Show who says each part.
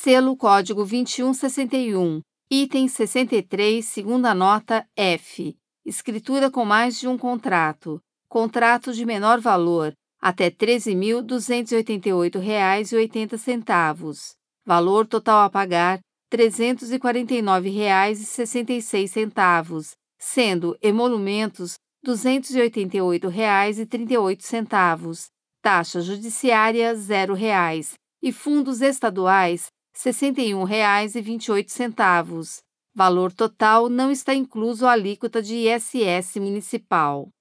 Speaker 1: selo código 2161, item 63, segunda nota F, escritura com mais de um contrato, contrato de menor valor, até R$ 13.288,80, valor total a pagar R$ 349,66, sendo emolumentos R$ 288,38, taxa judiciária R$ 0,00 e fundos estaduais R$ 61,28. Valor total não está incluso a alíquota de ISS municipal.